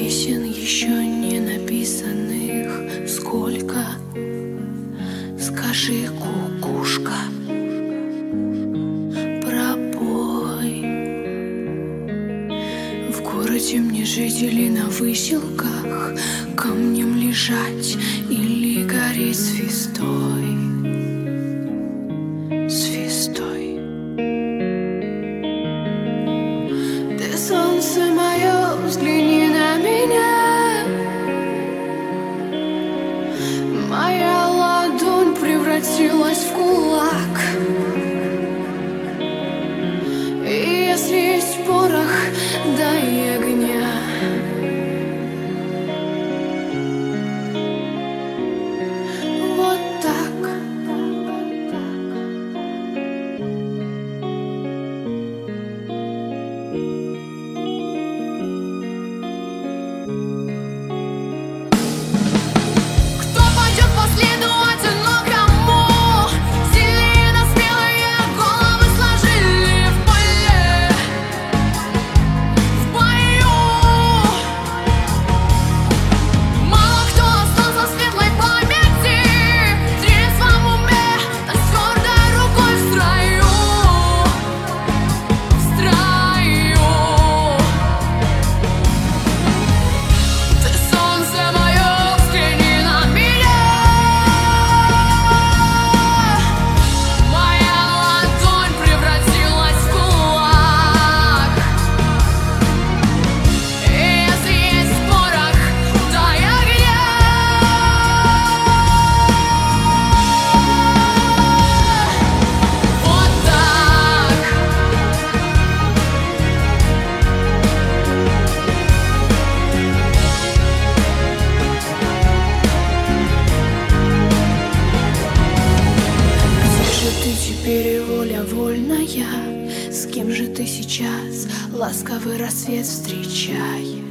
Песен еще не написанных сколько? Скажи, кукушка, пробой. В городе мне жить или на выселках, камнем лежать или гореть звездой? Звездой. Ты солнце мое, взгляни на меня. Моя ладонь превратилась в кулак. И если есть порох, дай огня. Вот так. Кто пойдет по следу одинокому? Сильные да смелые головы сложили в поле, в бою. Мало кто остался в светлой памяти, в трезвом уме, да с твердой рукой в строю, в строю. Ты солнце мое, взгляни на меня. Моя ладонь превратилась в кулак. И если есть порох, дай огня. Вот так. Где же ты теперь и воля вольная? С кем же ты сейчас ласковый рассвет встречай?